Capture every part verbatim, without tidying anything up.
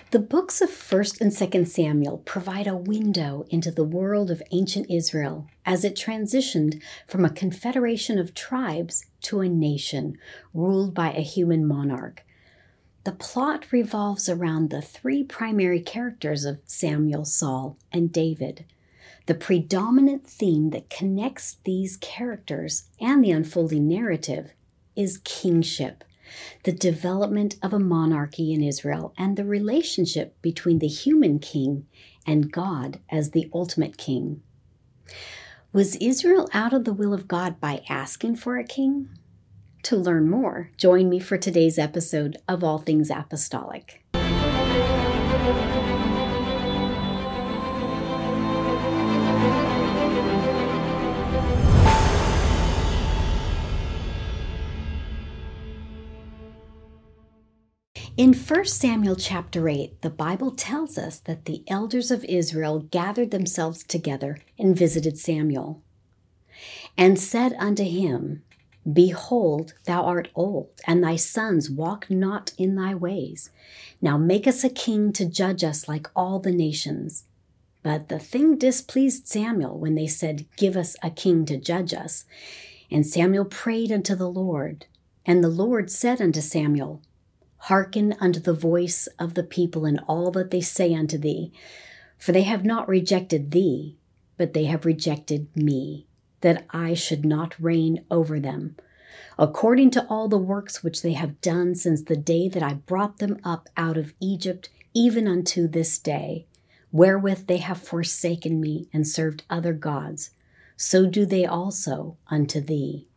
The books of First and Second Samuel provide a window into the world of ancient Israel as it transitioned from a confederation of tribes to a nation ruled by a human monarch. The plot revolves around the three primary characters of Samuel, Saul, and David. The predominant theme that connects these characters and the unfolding narrative is kingship, the development of a monarchy in Israel, and the relationship between the human king and God as the ultimate king. Was Israel out of the will of God by asking for a king? To learn more, join me for today's episode of All Things Apostolic. In First Samuel chapter eight, the Bible tells us that the elders of Israel gathered themselves together and visited Samuel, and said unto him, Behold, thou art old, and thy sons walk not in thy ways. Now make us a king to judge us like all the nations. But the thing displeased Samuel when they said, Give us a king to judge us. And Samuel prayed unto the Lord. And the Lord said unto Samuel, Hearken unto the voice of the people in all that they say unto thee, for they have not rejected thee, but they have rejected me, that I should not reign over them, according to all the works which they have done since the day that I brought them up out of Egypt, even unto this day, wherewith they have forsaken me and served other gods, so do they also unto thee.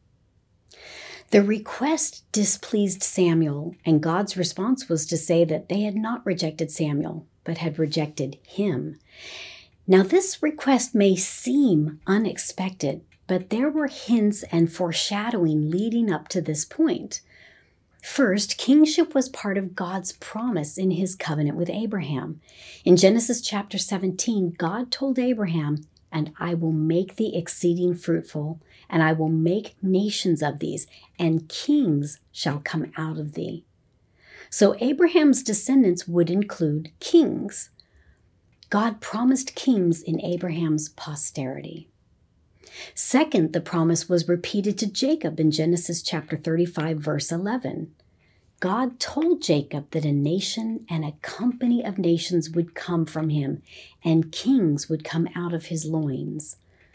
The request displeased Samuel, and God's response was to say that they had not rejected Samuel, but had rejected him. Now, this request may seem unexpected, but there were hints and foreshadowing leading up to this point. First, kingship was part of God's promise in his covenant with Abraham. In Genesis chapter seventeen, God told Abraham, And I will make thee exceeding fruitful, and I will make nations of these, and kings shall come out of thee. So Abraham's descendants would include kings. God promised kings in Abraham's posterity. Second, the promise was repeated to Jacob in Genesis chapter thirty-five, verse eleven. God told Jacob that a nation and a company of nations would come from him, and kings would come out of his loins.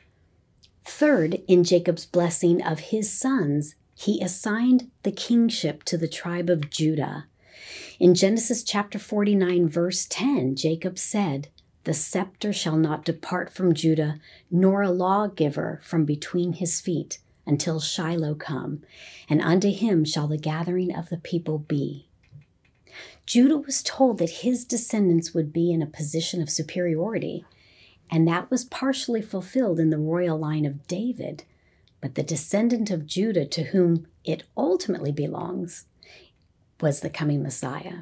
Third, in Jacob's blessing of his sons, he assigned the kingship to the tribe of Judah. In Genesis chapter forty-nine, verse ten, Jacob said, The scepter shall not depart from Judah, nor a lawgiver from between his feet, until Shiloh come, and unto him shall the gathering of the people be. Judah was told that his descendants would be in a position of superiority, and that was partially fulfilled in the royal line of David, but the descendant of Judah to whom it ultimately belongs was the coming Messiah.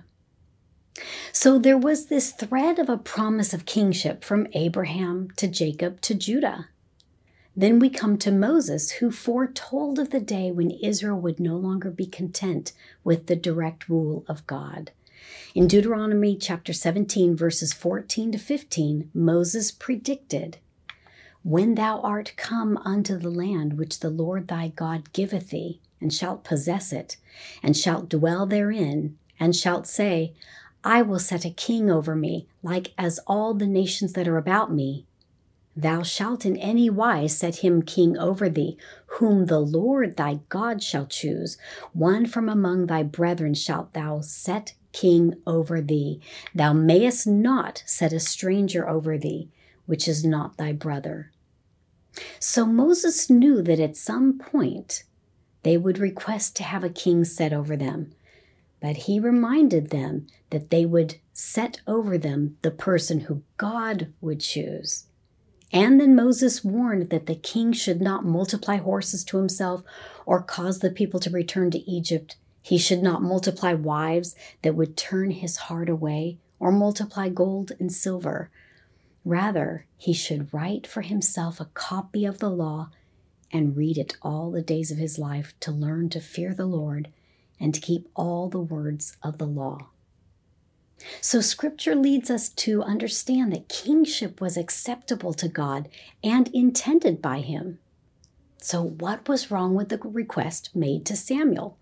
So there was this thread of a promise of kingship from Abraham to Jacob to Judah. Then we come to Moses, who foretold of the day when Israel would no longer be content with the direct rule of God. In Deuteronomy chapter seventeen, verses fourteen to fifteen, Moses predicted, When thou art come unto the land which the Lord thy God giveth thee, and shalt possess it, and shalt dwell therein, and shalt say, I will set a king over me, like as all the nations that are about me. Thou shalt in any wise set him king over thee, whom the Lord thy God shall choose. One from among thy brethren shalt thou set king over thee. Thou mayest not set a stranger over thee, which is not thy brother. So Moses knew that at some point they would request to have a king set over them. But he reminded them that they would set over them the person who God would choose. And then Moses warned that the king should not multiply horses to himself or cause the people to return to Egypt. He should not multiply wives that would turn his heart away or multiply gold and silver. Rather, he should write for himself a copy of the law and read it all the days of his life to learn to fear the Lord and to keep all the words of the law. So scripture leads us to understand that kingship was acceptable to God and intended by him. So what was wrong with the request made to Samuel?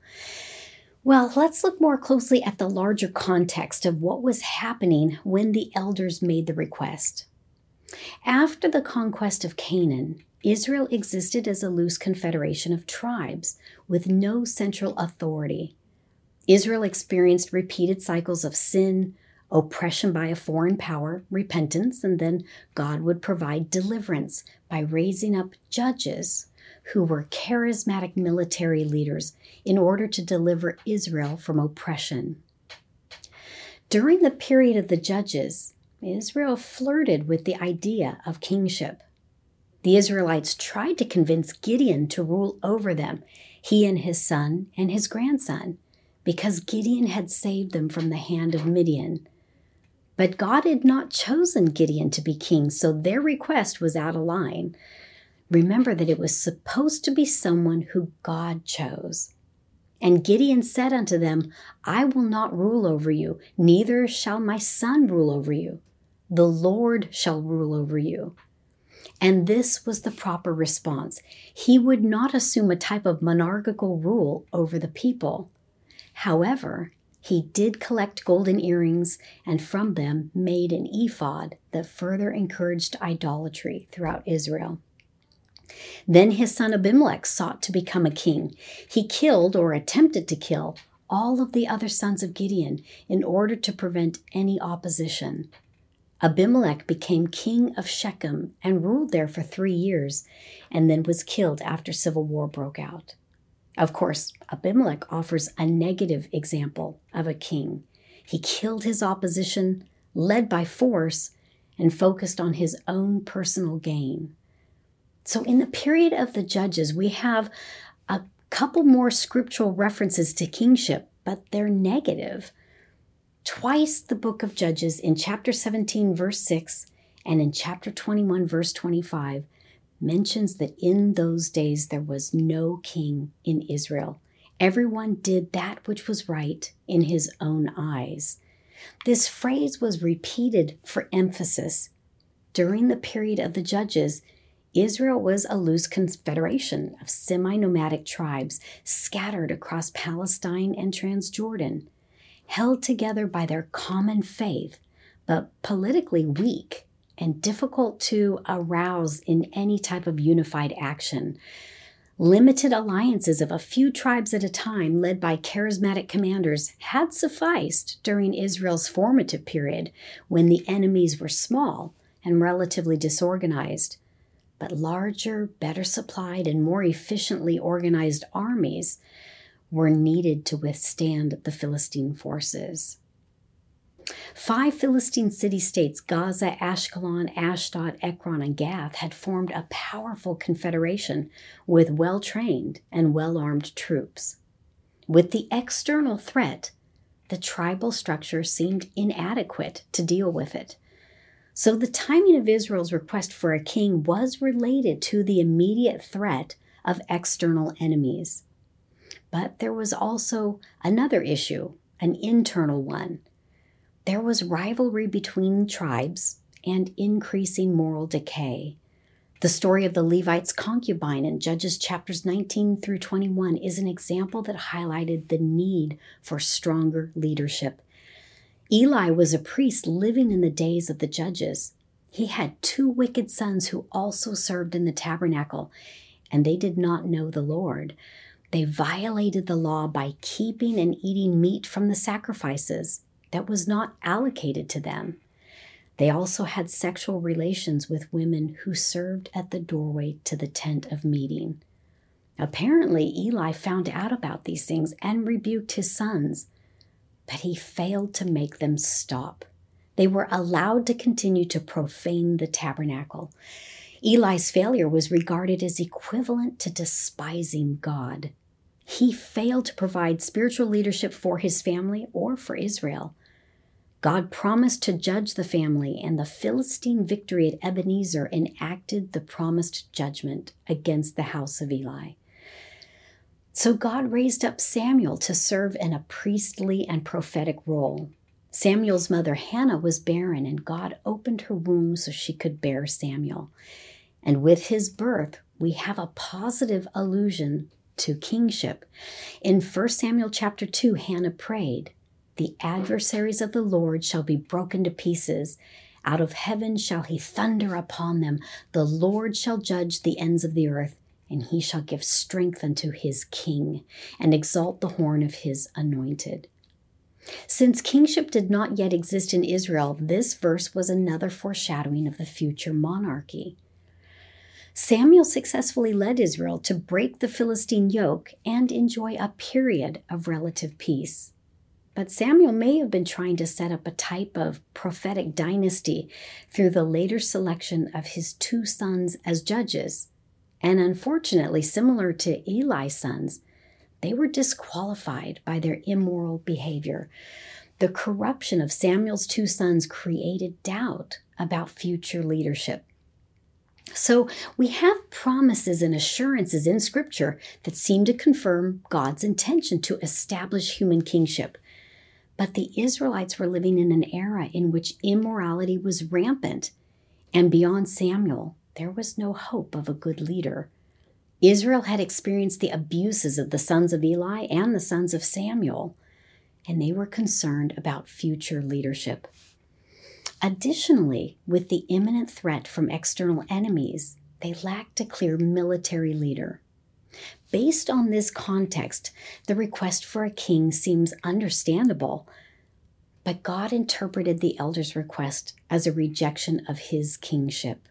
Well, let's look more closely at the larger context of what was happening when the elders made the request. After the conquest of Canaan, Israel existed as a loose confederation of tribes with no central authority. Israel experienced repeated cycles of sin, oppression by a foreign power, repentance, and then God would provide deliverance by raising up judges who were charismatic military leaders in order to deliver Israel from oppression. During the period of the judges, Israel flirted with the idea of kingship. The Israelites tried to convince Gideon to rule over them, he and his son and his grandson, because Gideon had saved them from the hand of Midian. But God had not chosen Gideon to be king, so their request was out of line. Remember that it was supposed to be someone who God chose. And Gideon said unto them, I will not rule over you, neither shall my son rule over you. The Lord shall rule over you. And this was the proper response. He would not assume a type of monarchical rule over the people. However, he did collect golden earrings and from them made an ephod that further encouraged idolatry throughout Israel. Then his son Abimelech sought to become a king. He killed or attempted to kill all of the other sons of Gideon in order to prevent any opposition. Abimelech became king of Shechem and ruled there for three years and then was killed after civil war broke out. Of course, Abimelech offers a negative example of a king. He killed his opposition, led by force, and focused on his own personal gain. So in the period of the Judges, we have a couple more scriptural references to kingship, but they're negative. Twice the book of Judges in chapter seventeen, verse six, and in chapter twenty-one, verse twenty-five, mentions that in those days there was no king in Israel. Everyone did that which was right in his own eyes. This phrase was repeated for emphasis. During the period of the Judges, Israel was a loose confederation of semi-nomadic tribes scattered across Palestine and Transjordan, held together by their common faith, but politically weak and difficult to arouse in any type of unified action. Limited alliances of a few tribes at a time, led by charismatic commanders, had sufficed during Israel's formative period when the enemies were small and relatively disorganized. But larger, better supplied, and more efficiently organized armies were needed to withstand the Philistine forces. Five Philistine city-states, Gaza, Ashkelon, Ashdod, Ekron, and Gath, had formed a powerful confederation with well-trained and well-armed troops. With the external threat, the tribal structure seemed inadequate to deal with it. So the timing of Israel's request for a king was related to the immediate threat of external enemies. But there was also another issue, an internal one. There was rivalry between tribes and increasing moral decay. The story of the Levite's concubine in Judges chapters nineteen through twenty-one is an example that highlighted the need for stronger leadership. Eli was a priest living in the days of the Judges. He had two wicked sons who also served in the tabernacle, and they did not know the Lord. They violated the law by keeping and eating meat from the sacrifices that was not allocated to them. They also had sexual relations with women who served at the doorway to the tent of meeting. Apparently, Eli found out about these things and rebuked his sons, but he failed to make them stop. They were allowed to continue to profane the tabernacle. Eli's failure was regarded as equivalent to despising God. He failed to provide spiritual leadership for his family or for Israel. God promised to judge the family, and the Philistine victory at Ebenezer enacted the promised judgment against the house of Eli. So God raised up Samuel to serve in a priestly and prophetic role. Samuel's mother Hannah was barren, and God opened her womb so she could bear Samuel. And with his birth, we have a positive allusion to kingship. In First Samuel chapter two, Hannah prayed, "The adversaries of the Lord shall be broken to pieces. Out of heaven shall he thunder upon them. The Lord shall judge the ends of the earth, and he shall give strength unto his king, and exalt the horn of his anointed." Since kingship did not yet exist in Israel, this verse was another foreshadowing of the future monarchy. Samuel successfully led Israel to break the Philistine yoke and enjoy a period of relative peace. But Samuel may have been trying to set up a type of prophetic dynasty through the later selection of his two sons as judges. And unfortunately, similar to Eli's sons, they were disqualified by their immoral behavior. The corruption of Samuel's two sons created doubt about future leadership. So we have promises and assurances in Scripture that seem to confirm God's intention to establish human kingship. But the Israelites were living in an era in which immorality was rampant, and beyond Samuel, there was no hope of a good leader. Israel had experienced the abuses of the sons of Eli and the sons of Samuel, and they were concerned about future leadership. Additionally, with the imminent threat from external enemies, they lacked a clear military leader. Based on this context, the request for a king seems understandable, but God interpreted the elders' request as a rejection of his kingship.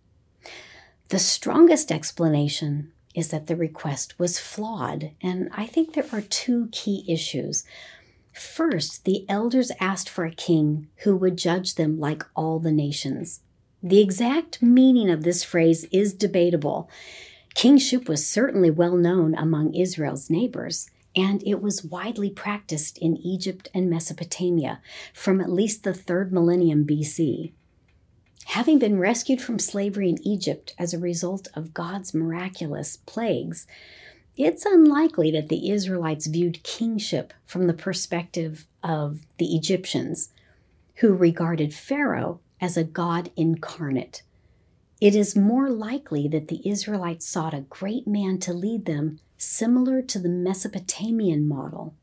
The strongest explanation is that the request was flawed, and I think there are two key issues. First, the elders asked for a king who would judge them like all the nations. The exact meaning of this phrase is debatable. Kingship was certainly well known among Israel's neighbors, and it was widely practiced in Egypt and Mesopotamia from at least the third millennium B C. Having been rescued from slavery in Egypt as a result of God's miraculous plagues, it's unlikely that the Israelites viewed kingship from the perspective of the Egyptians, who regarded Pharaoh as a god incarnate. It is more likely that the Israelites sought a great man to lead them, similar to the Mesopotamian model.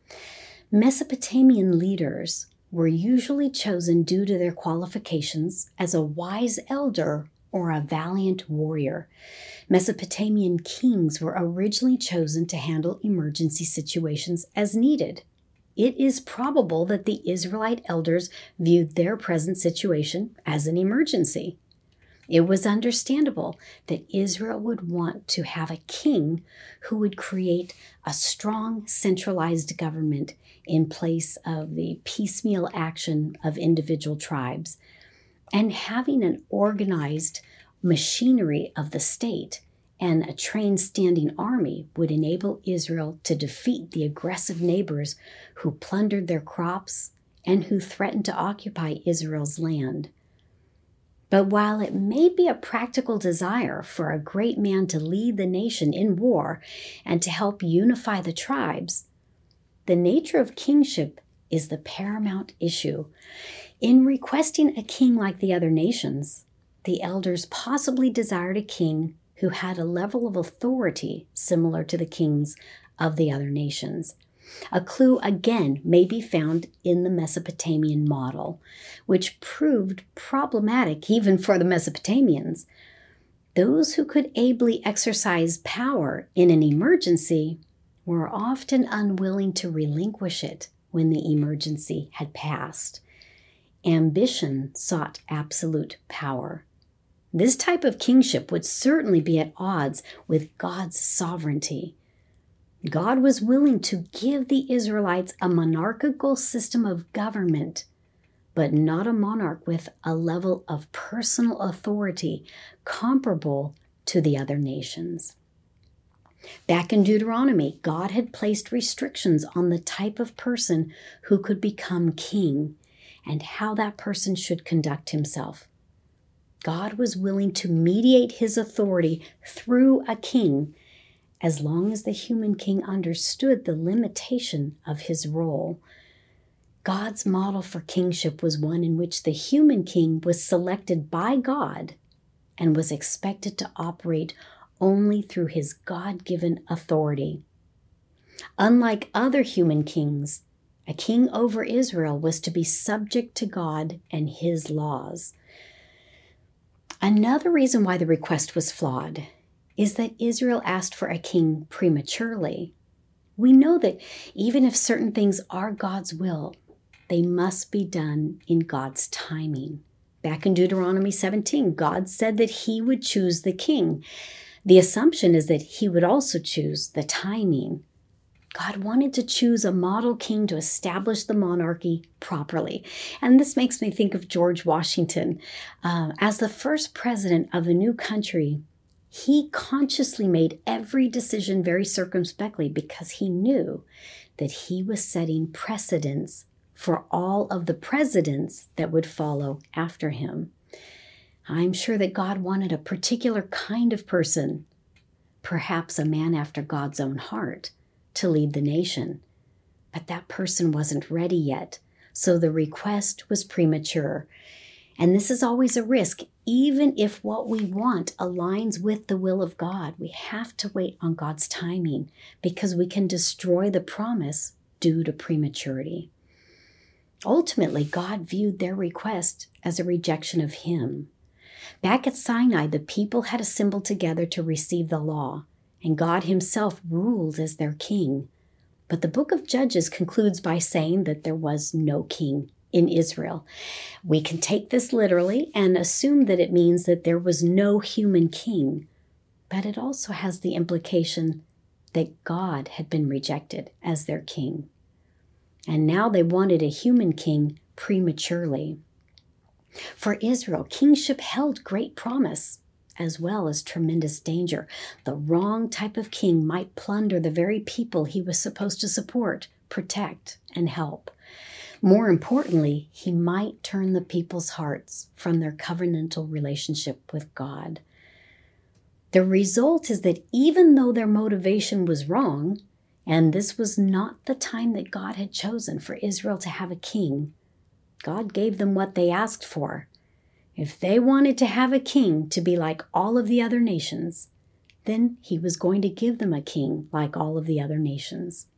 Mesopotamian leaders were usually chosen due to their qualifications as a wise elder or a valiant warrior. Mesopotamian kings were originally chosen to handle emergency situations as needed. It is probable that the Israelite elders viewed their present situation as an emergency. It was understandable that Israel would want to have a king who would create a strong centralized government in place of the piecemeal action of individual tribes. And having an organized machinery of the state and a trained standing army would enable Israel to defeat the aggressive neighbors who plundered their crops and who threatened to occupy Israel's land. But while it may be a practical desire for a great man to lead the nation in war and to help unify the tribes, the nature of kingship is the paramount issue. In requesting a king like the other nations, the elders possibly desired a king who had a level of authority similar to the kings of the other nations. A clue again may be found in the Mesopotamian model, which proved problematic even for the Mesopotamians. Those who could ably exercise power in an emergency were often unwilling to relinquish it when the emergency had passed. Ambition sought absolute power. This type of kingship would certainly be at odds with God's sovereignty. God was willing to give the Israelites a monarchical system of government, but not a monarch with a level of personal authority comparable to the other nations. Back in Deuteronomy, God had placed restrictions on the type of person who could become king and how that person should conduct himself. God was willing to mediate his authority through a king as long as the human king understood the limitation of his role. God's model for kingship was one in which the human king was selected by God and was expected to operate only through his God-given authority. Unlike other human kings, a king over Israel was to be subject to God and his laws. Another reason why the request was flawed is that Israel asked for a king prematurely. We know that even if certain things are God's will, they must be done in God's timing. Back in Deuteronomy seventeen, God said that he would choose the king. The assumption is that he would also choose the timing. God wanted to choose a model king to establish the monarchy properly. And this makes me think of George Washington. Uh, as the first president of a new country, he consciously made every decision very circumspectly because he knew that he was setting precedents for all of the presidents that would follow after him. I'm sure that God wanted a particular kind of person, perhaps a man after God's own heart, to lead the nation. But that person wasn't ready yet, so the request was premature. And this is always a risk. Even if what we want aligns with the will of God, we have to wait on God's timing because we can destroy the promise due to prematurity. Ultimately, God viewed their request as a rejection of him. Back at Sinai, the people had assembled together to receive the law, and God himself ruled as their king. But the book of Judges concludes by saying that there was no king in Israel. We can take this literally and assume that it means that there was no human king, but it also has the implication that God had been rejected as their king. And now they wanted a human king prematurely. For Israel, kingship held great promise as well as tremendous danger. The wrong type of king might plunder the very people he was supposed to support, protect, and help. More importantly, he might turn the people's hearts from their covenantal relationship with God. The result is that even though their motivation was wrong, and this was not the time that God had chosen for Israel to have a king, God gave them what they asked for. If they wanted to have a king to be like all of the other nations, then he was going to give them a king like all of the other nations.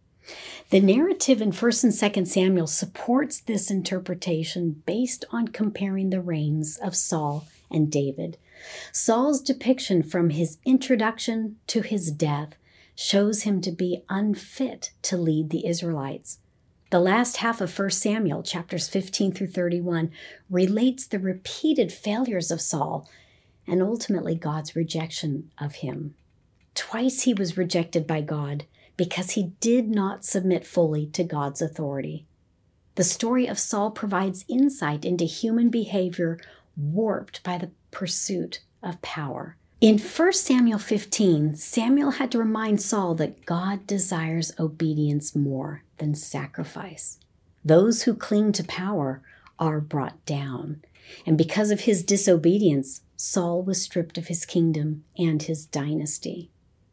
The narrative in First and Second Samuel supports this interpretation based on comparing the reigns of Saul and David. Saul's depiction from his introduction to his death shows him to be unfit to lead the Israelites. The last half of First Samuel, chapters fifteen through thirty-one, relates the repeated failures of Saul and ultimately God's rejection of him. Twice he was rejected by God because he did not submit fully to God's authority. The story of Saul provides insight into human behavior warped by the pursuit of power. In First Samuel fifteen, Samuel had to remind Saul that God desires obedience more than sacrifice. Those who cling to power are brought down. And because of his disobedience, Saul was stripped of his kingdom and his dynasty.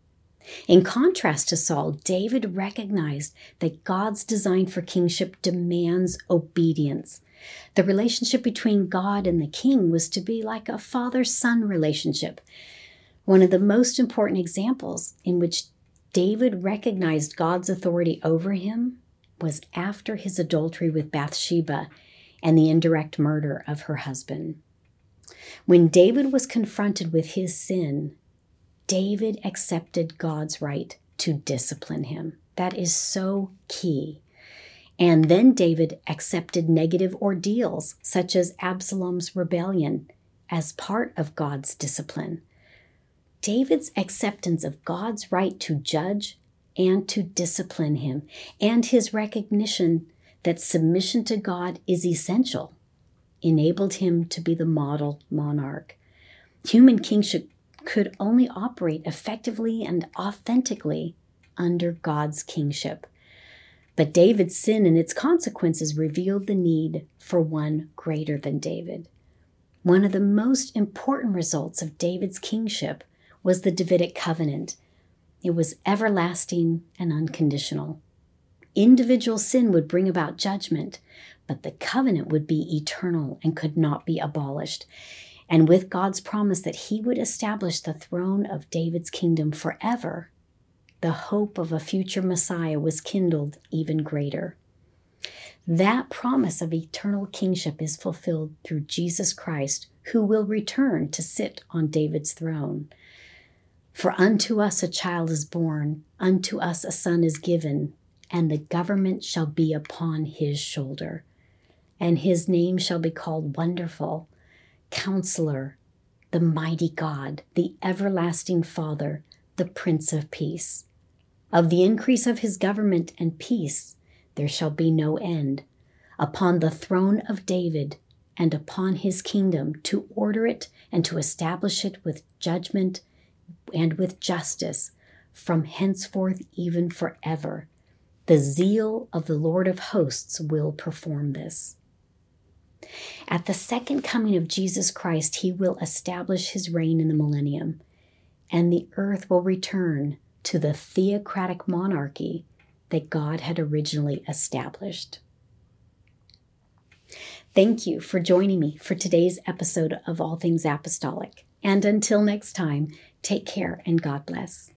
In contrast to Saul, David recognized that God's design for kingship demands obedience. The relationship between God and the king was to be like a father-son relationship. One of the most important examples in which David recognized God's authority over him was after his adultery with Bathsheba and the indirect murder of her husband. When David was confronted with his sin, David accepted God's right to discipline him. That is so key. And then David accepted negative ordeals, such as Absalom's rebellion, as part of God's discipline. David's acceptance of God's right to judge and to discipline him, and his recognition that submission to God is essential, enabled him to be the model monarch. Human kingship could only operate effectively and authentically under God's kingship. But David's sin and its consequences revealed the need for one greater than David. One of the most important results of David's kingship was the Davidic covenant. It was everlasting and unconditional. Individual sin would bring about judgment, but the covenant would be eternal and could not be abolished. And with God's promise that he would establish the throne of David's kingdom forever, the hope of a future Messiah was kindled even greater. That promise of eternal kingship is fulfilled through Jesus Christ, who will return to sit on David's throne. For unto us a child is born, unto us a son is given, and the government shall be upon his shoulder. And his name shall be called Wonderful, Counselor, the Mighty God, the Everlasting Father, the Prince of Peace. Of the increase of his government and peace there shall be no end, upon the throne of David and upon his kingdom, to order it and to establish it with judgment and with justice, from henceforth even forever. The zeal of the Lord of hosts will perform this. At the second coming of Jesus Christ, he will establish his reign in the millennium, and the earth will return to the theocratic monarchy that God had originally established. Thank you for joining me for today's episode of All Things Apostolic. And until next time, take care and God bless.